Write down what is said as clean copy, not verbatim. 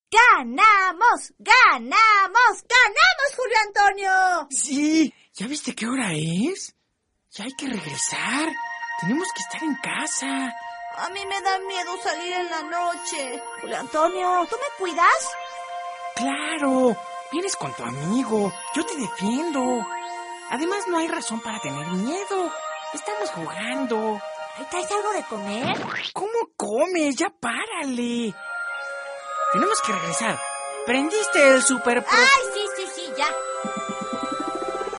¡Ganamos! ¡Ganamos! ¡Ganamos, Julio Antonio! Sí, ¿ya viste qué hora es? Ya hay que regresar. Tenemos que estar en casa. A mí me da miedo salir en la noche. Julio Antonio, ¿tú me cuidas? Claro, vienes con tu amigo. Yo te defiendo. Además, no hay razón para tener miedo. Estamos jugando. ¿Ahí traes algo de comer? ¿Cómo comes? Ya párale. Tenemos que regresar. ¿Prendiste el super... ¡Ay, sí, ya!